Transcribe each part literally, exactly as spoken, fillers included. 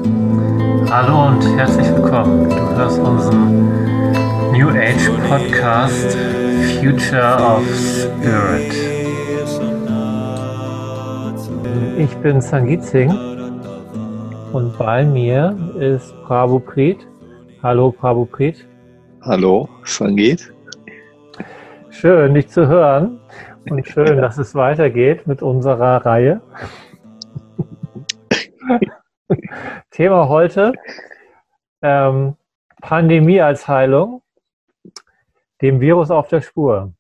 Hallo und herzlich willkommen. Du hörst unseren New Age Podcast Future of Spirit. Ich bin Sangeet Singh und bei mir ist Prabhu Preet. Hallo Prabhu Preet. Hallo, Sangeet. Schön, dich zu hören und schön, ja. dass es weitergeht mit unserer Reihe. Thema heute, ähm, Pandemie als Heilung, dem Virus auf der Spur.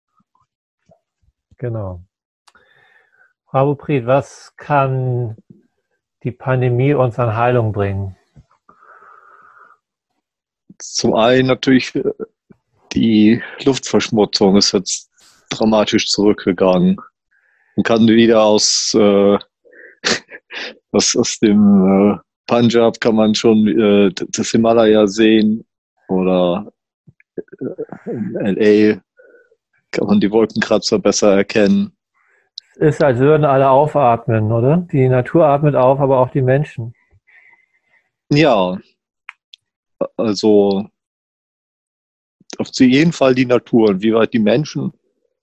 Genau. Prabhu Preet, was kann die Pandemie uns an Heilung bringen? Zum einen natürlich die Luftverschmutzung ist jetzt dramatisch zurückgegangen. Man kann wieder aus, äh, aus, aus dem äh, Punjab kann man schon äh, das Himalaya sehen oder äh, in L A kann man die Wolkenkratzer besser erkennen. Es ist, als würden alle aufatmen, oder? Die Natur atmet auf, aber auch die Menschen. Ja, also auf jeden Fall die Natur und wie weit die Menschen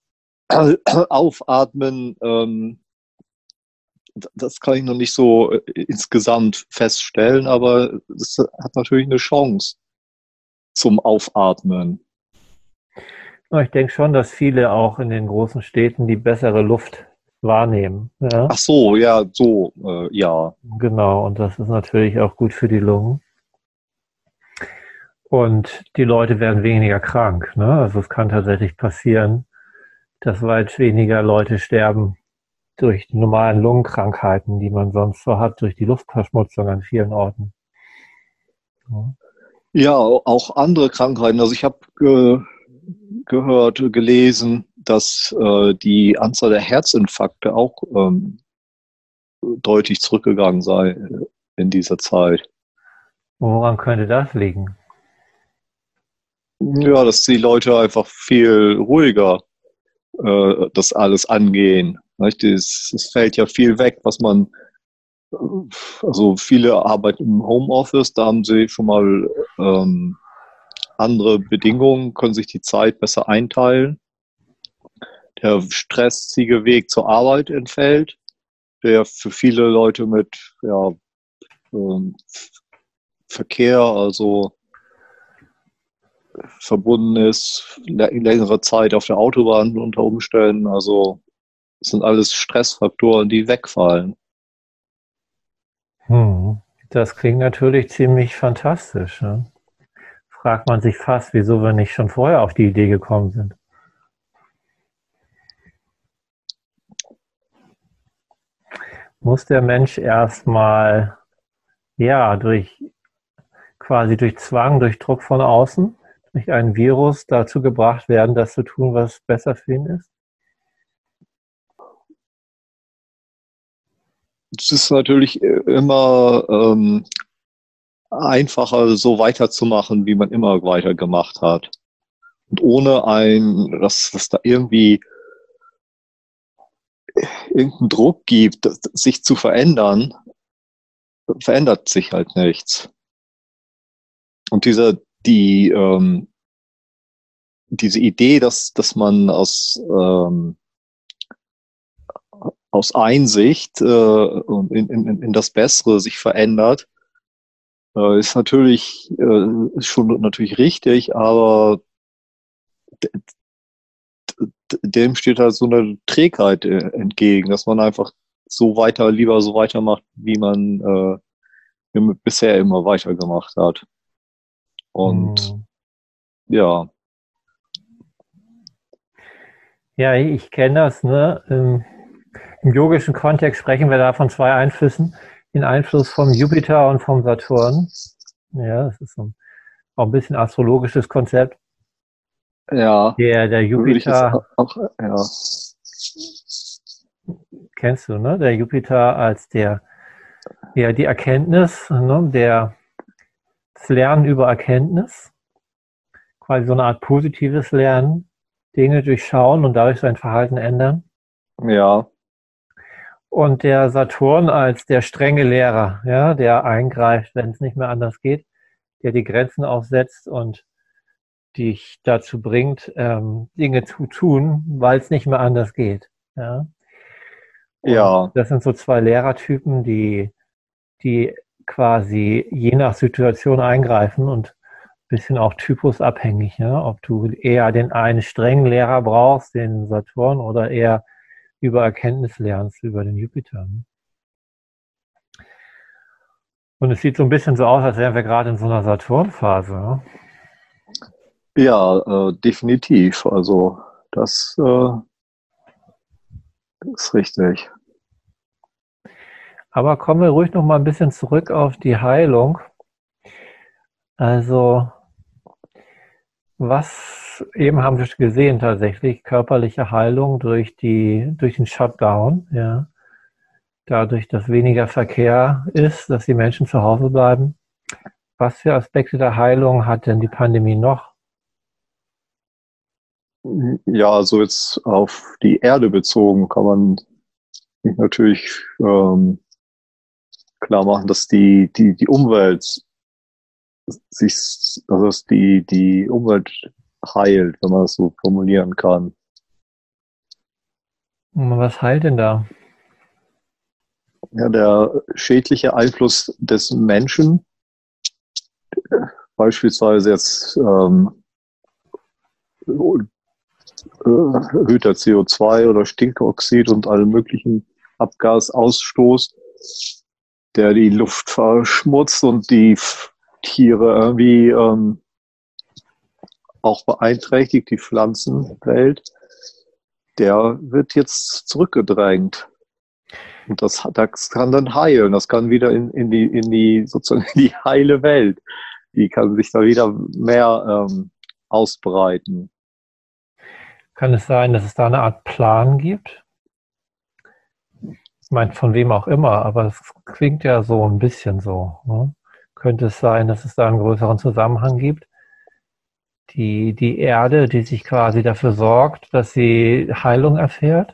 aufatmen, ähm, das kann ich noch nicht so insgesamt feststellen, aber es hat natürlich eine Chance zum Aufatmen. Ich denke schon, dass viele auch in den großen Städten die bessere Luft wahrnehmen. Ja? Ach so, ja, so, äh, ja. Genau, und das ist natürlich auch gut für die Lungen. Und die Leute werden weniger krank. Ne? Also es kann tatsächlich passieren, dass weit weniger Leute sterben durch die normalen Lungenkrankheiten, die man sonst so hat, durch die Luftverschmutzung an vielen Orten. Ja, ja, auch andere Krankheiten. Also ich habe ge gehört, gelesen, dass äh, die Anzahl der Herzinfarkte auch ähm, deutlich zurückgegangen sei in dieser Zeit. Woran könnte das liegen? Ja, dass die Leute einfach viel ruhiger äh, das alles angehen. Es, es fällt ja viel weg, was man, also viele arbeiten im Homeoffice, da haben sie schon mal ähm, andere Bedingungen, können sich die Zeit besser einteilen. Der stressige Weg zur Arbeit entfällt, der für viele Leute mit ja, ähm, Verkehr, also verbunden ist, längere Zeit auf der Autobahn unter Umständen, also das sind alles Stressfaktoren, die wegfallen. Hm, das klingt natürlich ziemlich fantastisch. Ne? Fragt man sich fast, wieso wir nicht schon vorher auf die Idee gekommen sind. Muss der Mensch erstmal, ja, durch quasi durch Zwang, durch Druck von außen, durch ein Virus dazu gebracht werden, das zu tun, was besser für ihn ist? Es ist natürlich immer ähm, einfacher, so weiterzumachen, wie man immer weitergemacht hat. Und ohne ein, dass es da irgendwie irgendeinen Druck gibt, sich zu verändern, verändert sich halt nichts. Und diese, die, ähm, diese Idee, dass, dass man aus, ähm, aus Einsicht äh, in, in, in das Bessere sich verändert, äh, ist natürlich äh, ist schon natürlich richtig, aber dem steht halt so eine Trägheit entgegen, dass man einfach so weiter, lieber so weitermacht, wie man äh, wie man bisher immer weitergemacht hat. Und hm. ja. Ja, ich kenne das, ne? Im, Im yogischen Kontext sprechen wir da von zwei Einflüssen. Den Einfluss vom Jupiter und vom Saturn. Ja, das ist so auch ein bisschen astrologisches Konzept. Ja. Der, der Jupiter. Auch, ja. Kennst du, ne? Der Jupiter als der, ja, die Erkenntnis, ne? Der, das Lernen über Erkenntnis. Quasi so eine Art positives Lernen. Dinge durchschauen und dadurch sein Verhalten ändern. Ja. und der Saturn als der strenge Lehrer, ja, der eingreift, wenn es nicht mehr anders geht, der die Grenzen aufsetzt und dich dazu bringt, ähm, Dinge zu tun, weil es nicht mehr anders geht. Ja. Und Ja, das sind so zwei Lehrertypen, die, die quasi je nach Situation eingreifen und ein bisschen auch typusabhängig, ja, ob du eher den einen strengen Lehrer brauchst, den Saturn, oder eher über Erkenntnis lernst, über den Jupiter. Und es sieht so ein bisschen so aus, als wären wir gerade in so einer Saturnphase. Ja? ja, äh, definitiv. Also das äh, ist richtig. Aber kommen wir ruhig noch mal ein bisschen zurück auf die Heilung. Also, was eben haben wir gesehen tatsächlich, körperliche Heilung durch die, durch den Shutdown, ja. Dadurch, dass weniger Verkehr ist, dass die Menschen zu Hause bleiben. Was für Aspekte der Heilung hat denn die Pandemie noch? Ja, also jetzt auf die Erde bezogen kann man sich natürlich ähm, klar machen, dass die, die, die Umwelt sich, also dass die, die Umwelt heilt, wenn man es so formulieren kann. Und was heilt denn da? Ja, der schädliche Einfluss des Menschen, beispielsweise jetzt ähm, erhöhter C O zwei oder Stickoxid und allen möglichen Abgasausstoß, der die Luft verschmutzt und die Tiere irgendwie ähm, auch beeinträchtigt, die Pflanzenwelt, der wird jetzt zurückgedrängt. Und das, das kann dann heilen, das kann wieder in, in die, in die, sozusagen in die heile Welt. Die kann sich da wieder mehr ähm, ausbreiten. Kann es sein, dass es da eine Art Plan gibt? Ich meine, von wem auch immer, aber es klingt ja so ein bisschen so. Ne? Könnte es sein, dass es da einen größeren Zusammenhang gibt? Die, die Erde, die sich quasi dafür sorgt, dass sie Heilung erfährt?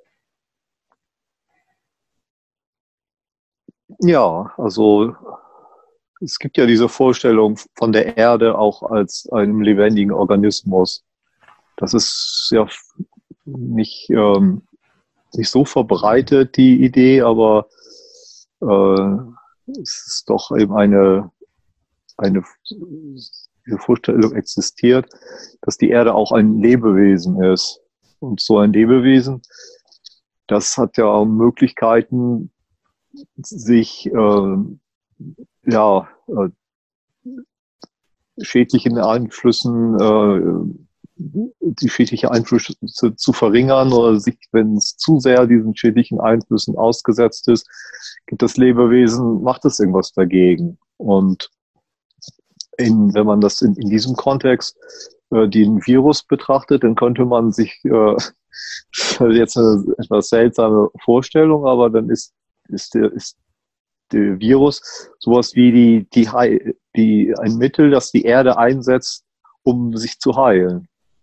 Ja, also es gibt ja diese Vorstellung von der Erde auch als einem lebendigen Organismus. Das ist ja nicht, ähm, nicht so verbreitet, die Idee, aber äh, es ist doch eben eine, eine, diese Vorstellung existiert, dass die Erde auch ein Lebewesen ist. Und so ein Lebewesen, das hat ja Möglichkeiten, sich äh, ja, äh, schädlichen Einflüssen, äh, die schädlichen Einflüsse zu, zu verringern oder sich, wenn es zu sehr diesen schädlichen Einflüssen ausgesetzt ist, gibt das Lebewesen, macht es irgendwas dagegen. Und in, wenn man das in, in diesem Kontext äh, den Virus betrachtet, dann könnte man sich äh, jetzt eine etwas seltsame Vorstellung, aber dann ist, ist, der, ist der Virus sowas wie die, die, die, ein Mittel, das die Erde einsetzt, um sich zu heilen.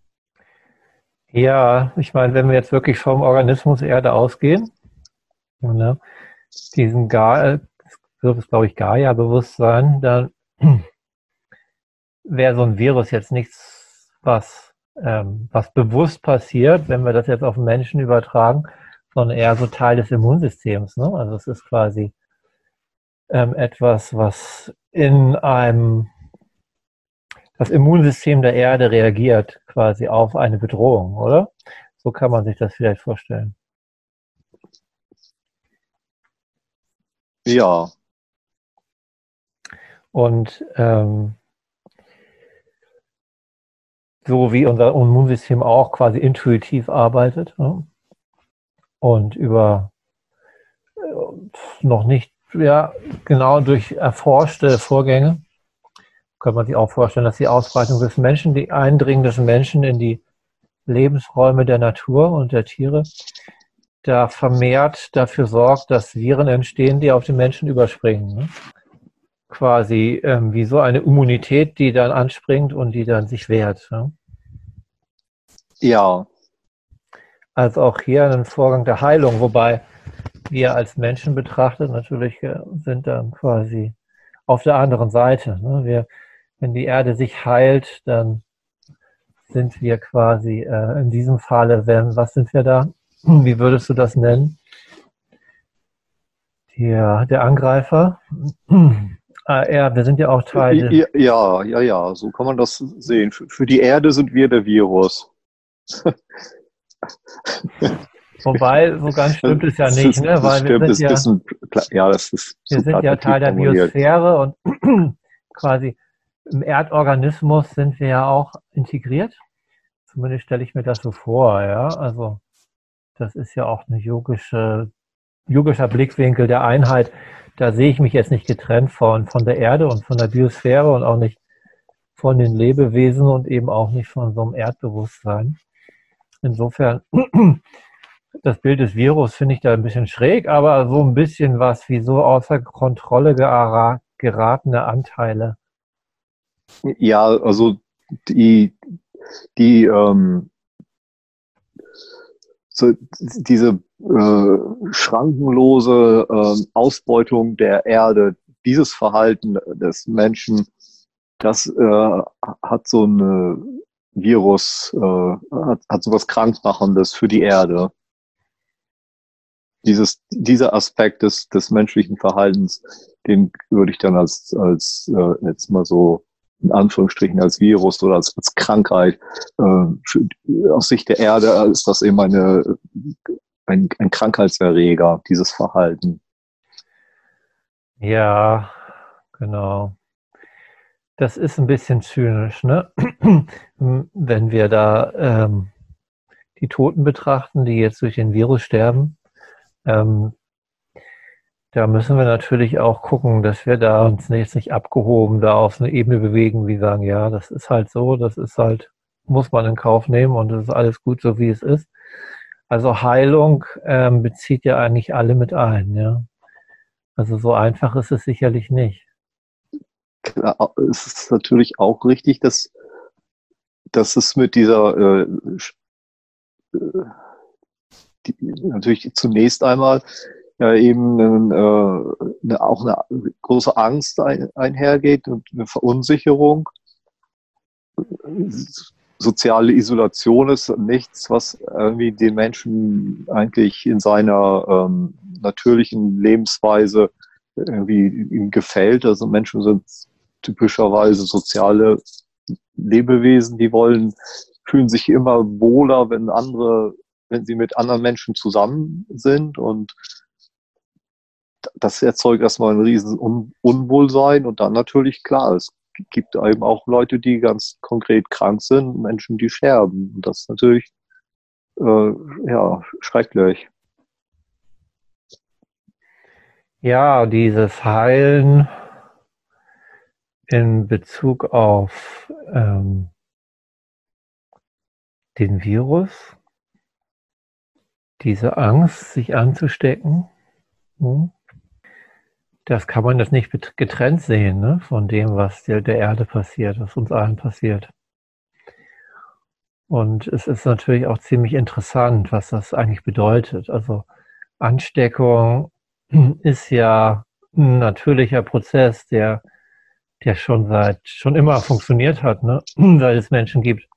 Ja, ich meine, wenn wir jetzt wirklich vom Organismus Erde ausgehen, ne, diesen Ga das ist, glaube ich, Gaia-Bewusstsein, dann wäre so ein Virus jetzt nichts, was, ähm, was bewusst passiert, wenn wir das jetzt auf den Menschen übertragen, sondern eher so Teil des Immunsystems. Ne? Also es ist quasi ähm, etwas, was in einem, das Immunsystem der Erde reagiert quasi auf eine Bedrohung, oder? So kann man sich das vielleicht vorstellen. Ja. Und ähm, so wie unser Immunsystem auch quasi intuitiv arbeitet, ne? Und über äh, noch nicht ja, genau durch erforschte Vorgänge kann man sich auch vorstellen, dass die Ausbreitung des Menschen, die Eindringen des Menschen in die Lebensräume der Natur und der Tiere, da vermehrt dafür sorgt, dass Viren entstehen, die auf den Menschen überspringen. Ne? Quasi ähm, wie so eine Immunität, die dann anspringt und die dann sich wehrt. Ne? Ja. Also auch hier ein Vorgang der Heilung, wobei wir als Menschen betrachtet natürlich äh, sind dann quasi auf der anderen Seite. Ne? Wir, wenn die Erde sich heilt, dann sind wir quasi äh, in diesem Falle, wenn, was sind wir da? Wie würdest du das nennen? Der, der Angreifer. Ah, ja, wir sind ja auch Teil des. Ja, ja, ja, so kann man das sehen. Für, für die Erde sind wir der Virus. Wobei, so ganz stimmt es ja Das nicht, ist, ne? das Weil wir stimmt, sind ist ein ja, bisschen, ja, das ist wir zu sind ja plakativ Teil der formuliert. Biosphäre und quasi im Erdorganismus sind wir ja auch integriert. Zumindest stelle ich mir das so vor, ja. Also das ist ja auch eine yogische, yogischer Blickwinkel der Einheit. Da sehe ich mich jetzt nicht getrennt von, von der Erde und von der Biosphäre und auch nicht von den Lebewesen und eben auch nicht von so einem Erdbewusstsein. Insofern, das Bild des Virus finde ich da ein bisschen schräg, aber so ein bisschen was wie so außer Kontrolle gera- geratene Anteile. Ja, also die, die ähm, so, diese äh, schrankenlose äh, Ausbeutung der Erde, dieses Verhalten des Menschen, das äh, hat so ein Virus, äh, hat, hat so was Krankmachendes für die Erde. Dieses, dieser Aspekt des, des menschlichen Verhaltens, den würde ich dann als, als äh, jetzt mal so in Anführungsstrichen als Virus oder als, als Krankheit, äh, für, aus Sicht der Erde ist das eben eine, ein, ein Krankheitserreger, dieses Verhalten. Ja, genau. Das ist ein bisschen zynisch, ne? Wenn wir da ähm, die Toten betrachten, die jetzt durch den Virus sterben, ähm, da müssen wir natürlich auch gucken, dass wir da uns jetzt nicht abgehoben da auf eine Ebene bewegen, wie sagen, ja, das ist halt so, das ist halt, muss man in Kauf nehmen und es ist alles gut so, wie es ist. Also Heilung ähm, bezieht ja eigentlich alle mit ein, ja. Also so einfach ist es sicherlich nicht. Klar, es ist natürlich auch richtig, dass, dass es mit dieser äh, die, natürlich zunächst einmal ja eben äh, eine, auch eine große Angst ein, einhergeht und eine Verunsicherung. Soziale Isolation ist nichts, was irgendwie den Menschen eigentlich in seiner ähm, natürlichen Lebensweise irgendwie ihm gefällt. Also Menschen sind typischerweise soziale Lebewesen, die wollen, fühlen sich immer wohler, wenn andere, wenn sie mit anderen Menschen zusammen sind, und das erzeugt erstmal ein riesen Un Unwohlsein, und dann natürlich klar, es gibt eben auch Leute, die ganz konkret krank sind, Menschen, die sterben. Und das ist natürlich äh, ja, schrecklich. Ja, dieses Heilen in Bezug auf ähm, den Virus, diese Angst, sich anzustecken, hm, das kann man jetzt nicht getrennt sehen, ne, von dem, was der, der Erde passiert, was uns allen passiert. Und es ist natürlich auch ziemlich interessant, was das eigentlich bedeutet. Also Ansteckung ist ja ein natürlicher Prozess, der, der schon seit, schon immer funktioniert hat, ne, seit es Menschen gibt.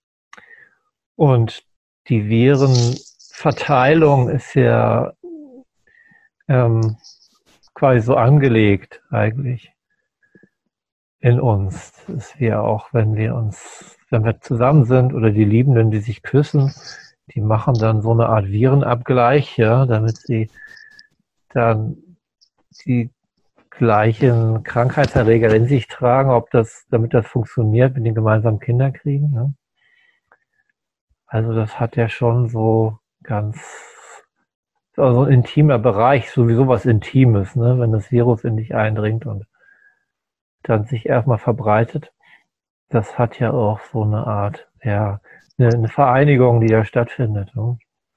Und die Virenverteilung ist ja ähm, quasi so angelegt eigentlich in uns, dass wir auch, wenn wir uns, wenn wir zusammen sind oder die Liebenden, die sich küssen, die machen dann so eine Art Virenabgleich, ja, damit sie dann die gleichen Krankheitserreger in sich tragen, ob das, damit das funktioniert mit den gemeinsamen Kinderkriegen. Ne? Also das hat ja schon so ganz, also ein intimer Bereich, sowieso was Intimes, ne? Wenn das Virus in dich eindringt und dann sich erstmal verbreitet. Das hat ja auch so eine Art, ja, eine, eine Vereinigung, die da stattfindet. Ne?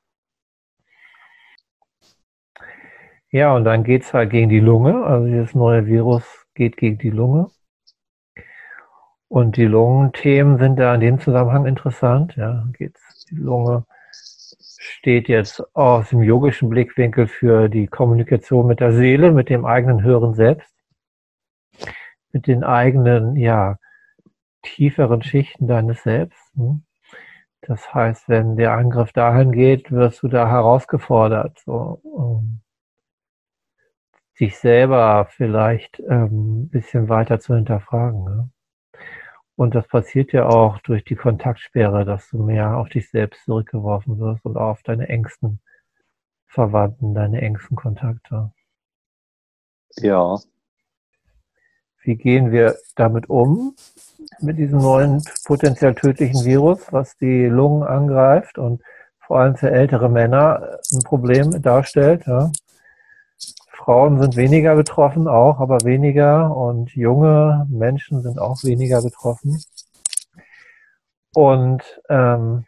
Ja, und dann geht's halt gegen die Lunge. Also dieses neue Virus geht gegen die Lunge. Und die Lungenthemen sind da in dem Zusammenhang interessant. Ja, geht's, die Lunge steht jetzt aus dem yogischen Blickwinkel für die Kommunikation mit der Seele, mit dem eigenen höheren Selbst, mit den eigenen, ja, tieferen Schichten deines Selbst. Das heißt, wenn der Angriff dahin geht, wirst du da herausgefordert, so, um dich selber vielleicht ähm, ein bisschen weiter zu hinterfragen. Ne? Und das passiert ja auch durch die Kontaktsperre, dass du mehr auf dich selbst zurückgeworfen wirst und auf deine engsten Verwandten, deine engsten Kontakte. Ja. Wie gehen wir damit um, mit diesem neuen potenziell tödlichen Virus, was die Lungen angreift und vor allem für ältere Männer ein Problem darstellt? Ja? Frauen sind weniger betroffen auch, aber weniger, und junge Menschen sind auch weniger betroffen. Und ähm,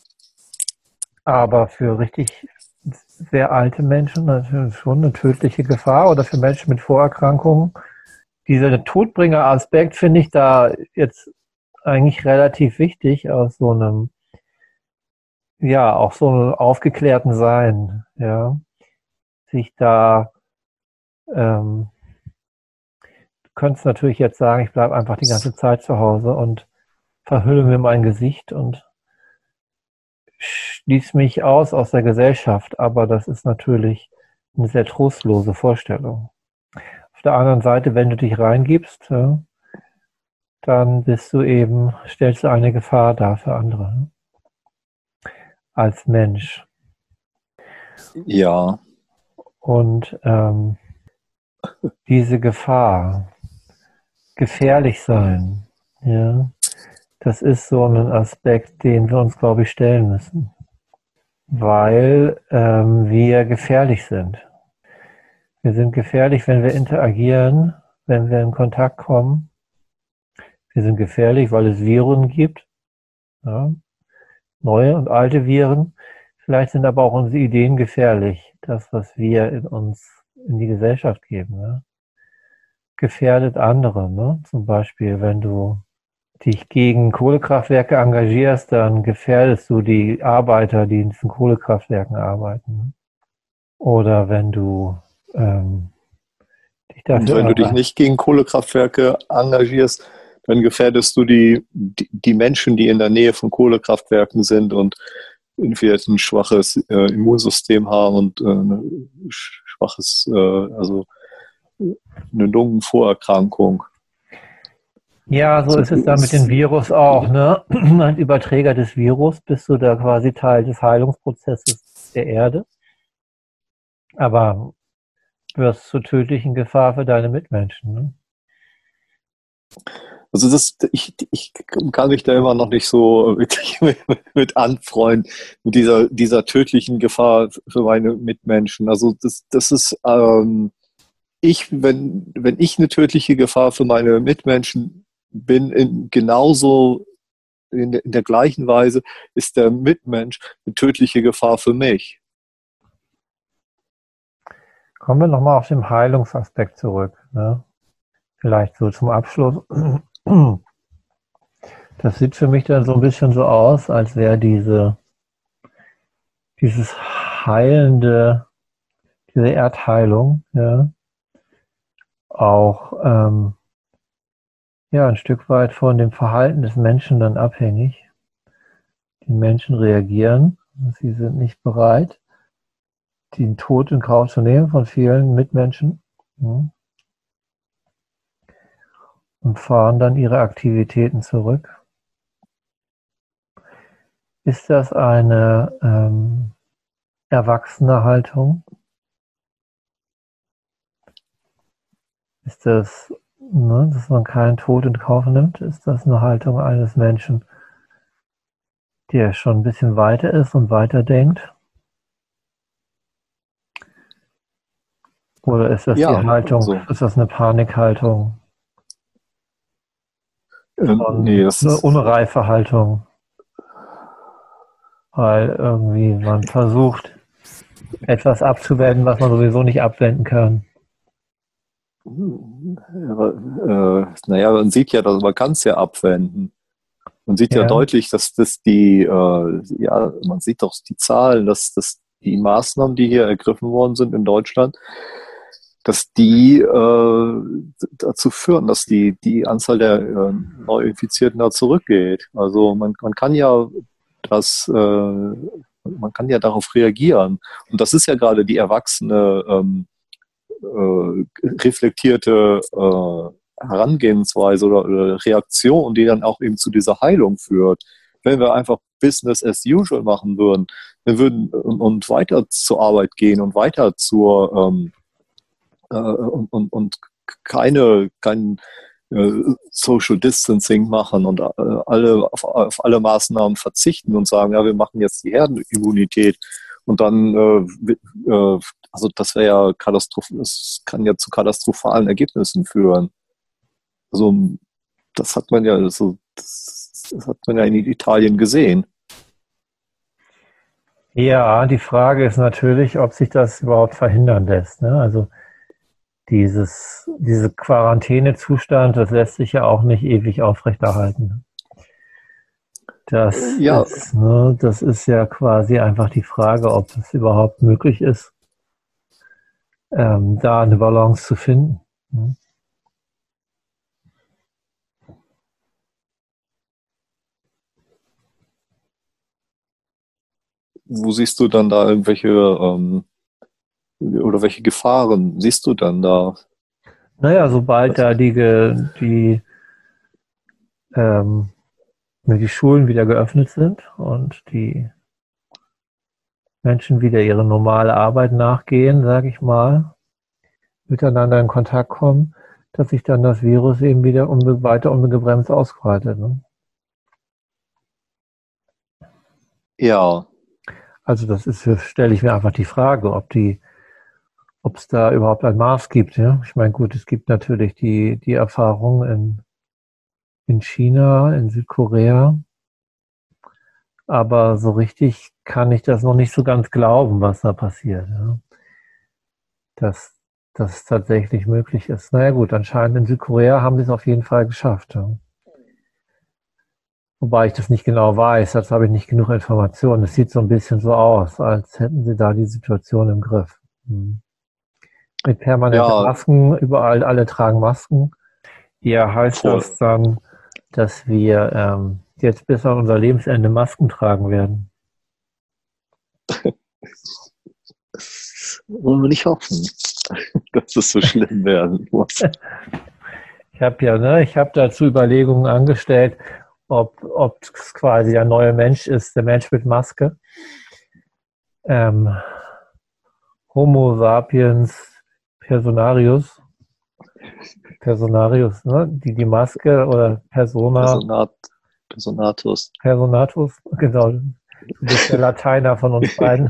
aber für richtig sehr alte Menschen natürlich schon eine tödliche Gefahr, oder für Menschen mit Vorerkrankungen. Dieser Todbringer-Aspekt finde ich da jetzt eigentlich relativ wichtig aus so einem, ja, auch so einem aufgeklärten Sein, ja, sich da Ähm, du könntest natürlich jetzt sagen, ich bleibe einfach die ganze Zeit zu Hause und verhülle mir mein Gesicht und schließe mich aus aus der Gesellschaft, aber das ist natürlich eine sehr trostlose Vorstellung. Auf der anderen Seite, wenn du dich reingibst, ja, dann bist du eben, stellst du eine Gefahr dar für andere als Mensch. Ja. Und ähm, diese Gefahr, gefährlich sein, ja, das ist so ein Aspekt, den wir uns, glaube ich, stellen müssen, weil ähm, wir gefährlich sind. Wir sind gefährlich, wenn wir interagieren, wenn wir in Kontakt kommen. Wir sind gefährlich, weil es Viren gibt, ja, neue und alte Viren. Vielleicht sind aber auch unsere Ideen gefährlich, das, was wir in uns, in die Gesellschaft geben. Ja. Gefährdet andere, ne? Zum Beispiel, wenn du dich gegen Kohlekraftwerke engagierst, dann gefährdest du die Arbeiter, die in diesen Kohlekraftwerken arbeiten. Oder wenn du ähm, dich dafür... Und wenn du dich nicht gegen Kohlekraftwerke engagierst, dann gefährdest du die, die, die Menschen, die in der Nähe von Kohlekraftwerken sind und irgendwie ein schwaches äh, Immunsystem haben und äh, ein schwaches, äh, also eine Lungenvorerkrankung. Ja, so ist es da mit dem Virus auch, ne? Ein Überträger des Virus, bist du da quasi Teil des Heilungsprozesses der Erde, aber wirst zur tödlichen Gefahr für deine Mitmenschen, ne? Also das, ich, ich kann mich da immer noch nicht so wirklich mit, mit anfreunden, mit dieser, dieser tödlichen Gefahr für meine Mitmenschen. Also das, das ist, ähm, ich, wenn, wenn ich eine tödliche Gefahr für meine Mitmenschen bin, in, genauso in, in der gleichen Weise ist der Mitmensch eine tödliche Gefahr für mich. Kommen wir nochmal auf den Heilungsaspekt zurück, ne? Vielleicht so zum Abschluss. Das sieht für mich dann so ein bisschen so aus, als wäre diese, dieses heilende, diese Erdheilung, ja, auch ähm, ja, ein Stück weit von dem Verhalten des Menschen dann abhängig. Die Menschen reagieren, sie sind nicht bereit, den Tod in Kauf zu nehmen von vielen Mitmenschen, ja, und fahren dann ihre Aktivitäten zurück. Ist das eine ähm, erwachsene Haltung? Ist das, ne, dass man keinen Tod in Kauf nimmt? Ist das eine Haltung eines Menschen, der schon ein bisschen weiter ist und weiterdenkt? Oder ist das Ja, die Haltung, so. ist das eine Panikhaltung? Ähm, nee, das eine ist unreife Haltung? Weil irgendwie man versucht, etwas abzuwenden, was man sowieso nicht abwenden kann. äh, naja, man sieht ja, dass man kann es ja abwenden. Man sieht ja, ja deutlich, dass das die, äh, ja, man sieht doch die Zahlen, dass das die Maßnahmen, die hier ergriffen worden sind in Deutschland, dass die äh, dazu führen, dass die, die Anzahl der äh, Neuinfizierten da zurückgeht. Also man, man kann ja das, äh, man kann ja darauf reagieren. Und das ist ja gerade die erwachsene, ähm, äh, reflektierte äh, Herangehensweise oder, oder Reaktion, die dann auch eben zu dieser Heilung führt. Wenn wir einfach Business as usual machen würden, wir würden und, und weiter zur Arbeit gehen und weiter zur ähm, äh, und, und, und keine kein äh, Social Distancing machen und äh, alle auf, auf alle Maßnahmen verzichten und sagen, ja, wir machen jetzt die Herdenimmunität und dann äh, äh, also das wäre ja katastrophal, das kann ja zu katastrophalen Ergebnissen führen. Also das hat man ja, also, das, das hat man ja in Italien gesehen. Ja, die Frage ist natürlich, ob sich das überhaupt verhindern lässt. Ne? Also dieses, diese Quarantänezustand, das lässt sich ja auch nicht ewig aufrechterhalten. Das, ja. ist, ne, das ist ja quasi einfach die Frage, ob es überhaupt möglich ist, ähm, da eine Balance zu finden. Ne? Wo siehst du dann da irgendwelche ähm, oder welche Gefahren siehst du dann da? Naja, sobald da die, die, ähm, die Schulen wieder geöffnet sind und die Menschen wieder ihre normale Arbeit nachgehen, sage ich mal, miteinander in Kontakt kommen, dass sich dann das Virus eben wieder unbe- weiter ungebremst ausbreitet. Ne? Ja. Also das ist, stelle ich mir einfach die Frage, ob die, ob es da überhaupt ein Maß gibt. Ja? Ich meine, gut, es gibt natürlich die, die Erfahrung in, in China, in Südkorea, aber so richtig kann ich das noch nicht so ganz glauben, was da passiert. Ja? Dass das tatsächlich möglich ist. Naja gut, anscheinend in Südkorea haben sie es auf jeden Fall geschafft. Ja? Wobei ich das nicht genau weiß, dazu habe ich nicht genug Informationen. Es sieht so ein bisschen so aus, als hätten sie da die Situation im Griff. Hm. Mit permanenten Ja. Masken, überall, alle tragen Masken. Ja, heißt Voll. das dann, dass wir ähm, jetzt bis an unser Lebensende Masken tragen werden? Wollen wir nicht hoffen, dass es so schlimm werden muss. Ich habe ja, ne, ich habe dazu Überlegungen angestellt, ob ob es quasi der neue Mensch ist, der Mensch mit Maske. Ähm, Homo sapiens personarius. Personarius, ne? Die, die Maske oder Persona. Personat, Personatus. Personatus, genau. Du bist der Lateiner von uns beiden.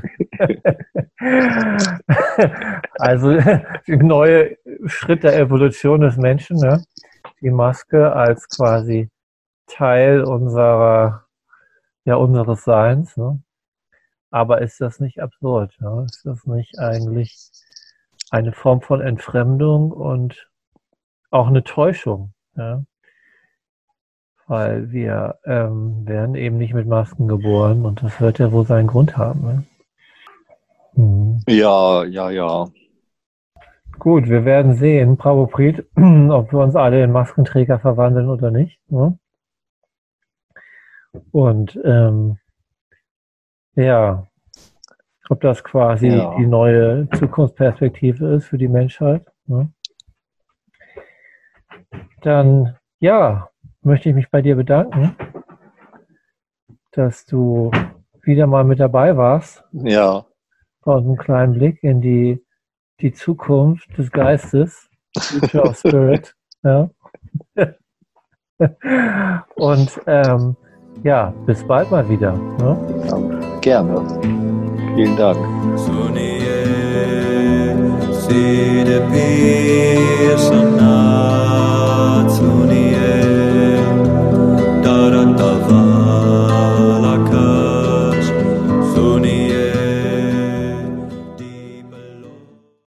Also der neue Schritt der Evolution des Menschen, ne? Die Maske als quasi Teil unserer, ja, unseres Seins. Ne? Aber ist das nicht absurd? Ja? Ist das nicht eigentlich eine Form von Entfremdung und auch eine Täuschung? Ja? Weil wir ähm, werden eben nicht mit Masken geboren und das wird ja wohl seinen Grund haben. Ne? Mhm. Ja, ja, ja. Gut, wir werden sehen, Bravo Prit, ob wir uns alle in Maskenträger verwandeln oder nicht. Ne? Und ähm, ja, ob das quasi Ja. die neue Zukunftsperspektive ist für die Menschheit. Ne? Dann, ja, möchte ich mich bei dir bedanken, dass du wieder mal mit dabei warst. Ja. Bei unserem kleinen Blick in die, die Zukunft des Geistes, Future of Spirit. Ja. Und ähm, ja, bis bald mal wieder. Ne? Ja, gerne. Vielen Dank. Sonie, see the peace of night.